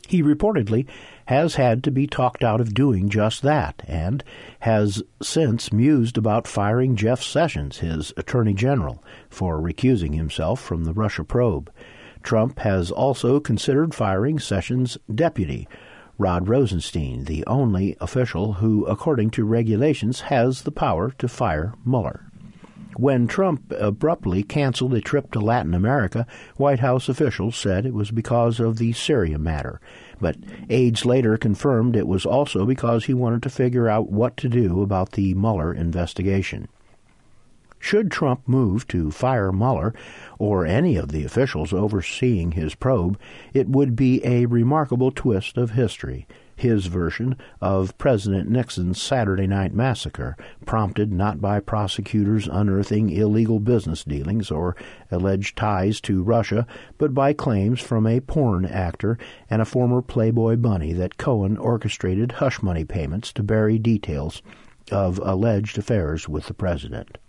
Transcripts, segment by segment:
He reportedly has had to be talked out of doing just that and has since mused about firing Jeff Sessions, his attorney general, for recusing himself from the Russia probe. Trump has also considered firing Sessions' deputy, Rod Rosenstein, the only official who, according to regulations, has the power to fire Mueller. When Trump abruptly canceled a trip to Latin America, White House officials said it was because of the Syria matter, but aides later confirmed it was also because he wanted to figure out what to do about the Mueller investigation. Should Trump move to fire Mueller or any of the officials overseeing his probe, it would be a remarkable twist of history. His version of President Nixon's Saturday Night Massacre, prompted not by prosecutors unearthing illegal business dealings or alleged ties to Russia, but by claims from a porn actor and a former Playboy bunny that Cohen orchestrated hush money payments to bury details of alleged affairs with the president.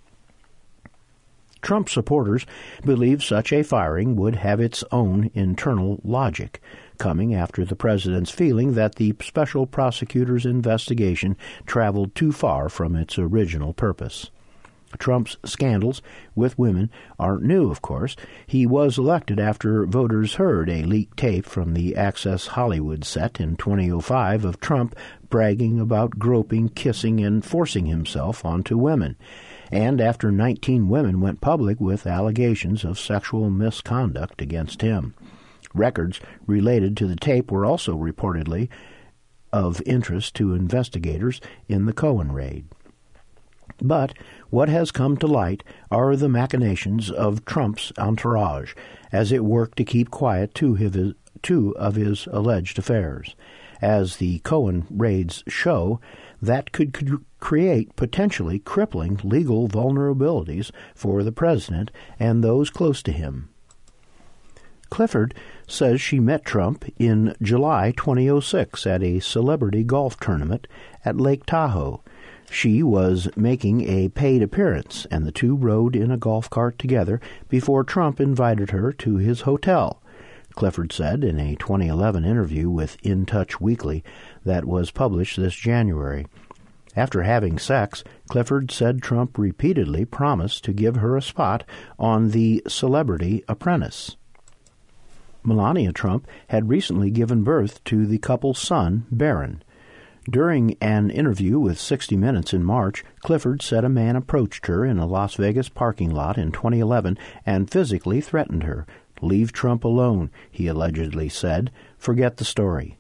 Trump supporters believe such a firing would have its own internal logic, coming after the president's feeling that the special prosecutor's investigation traveled too far from its original purpose. Trump's scandals with women aren't new, of course. He was elected after voters heard a leaked tape from the Access Hollywood set in 2005 of Trump bragging about groping, kissing, and forcing himself onto women, and after 19 women went public with allegations of sexual misconduct against him. Records related to the tape were also reportedly of interest to investigators in the Cohen raid. But what has come to light are the machinations of Trump's entourage as it worked to keep quiet two of his alleged affairs. As the Cohen raids show, that could create potentially crippling legal vulnerabilities for the president and those close to him. Clifford says she met Trump in July 2006 at a celebrity golf tournament at Lake Tahoe. She was making a paid appearance, and the two rode in a golf cart together before Trump invited her to his hotel. Clifford said in a 2011 interview with In Touch Weekly that was published this January. After having sex, Clifford said Trump repeatedly promised to give her a spot on The Celebrity Apprentice. Melania Trump had recently given birth to the couple's son, Barron. During an interview with 60 Minutes in March, Clifford said a man approached her in a Las Vegas parking lot in 2011 and physically threatened her. "Leave Trump alone," he allegedly said. "Forget the story."